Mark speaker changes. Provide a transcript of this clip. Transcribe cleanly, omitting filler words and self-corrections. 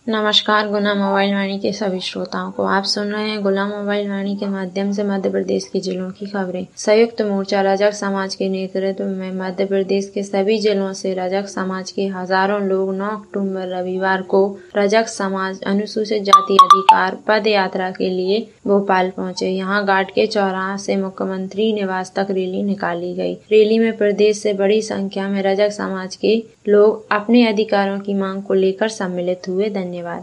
Speaker 1: नमस्कार। गुना मोबाइल वाणी के सभी श्रोताओं को आप सुन रहे हैं गुना मोबाइल वाणी के माध्यम से मध्य प्रदेश के जिलों की खबरें। संयुक्त मोर्चा रजक समाज के नेतृत्व में मध्य प्रदेश के सभी जिलों से रजक समाज के हजारों लोग 9 अक्टूबर रविवार को रजक समाज अनुसूचित जाति अधिकार पद यात्रा के लिए भोपाल पहुंचे। यहां घाट के चौराहा से मुख्यमंत्री निवास तक रैली निकाली गई। रैली में प्रदेश से बड़ी संख्या में रजक समाज के लोग अपने अधिकारों की मांग को लेकर सम्मिलित हुए। धन्यवाद।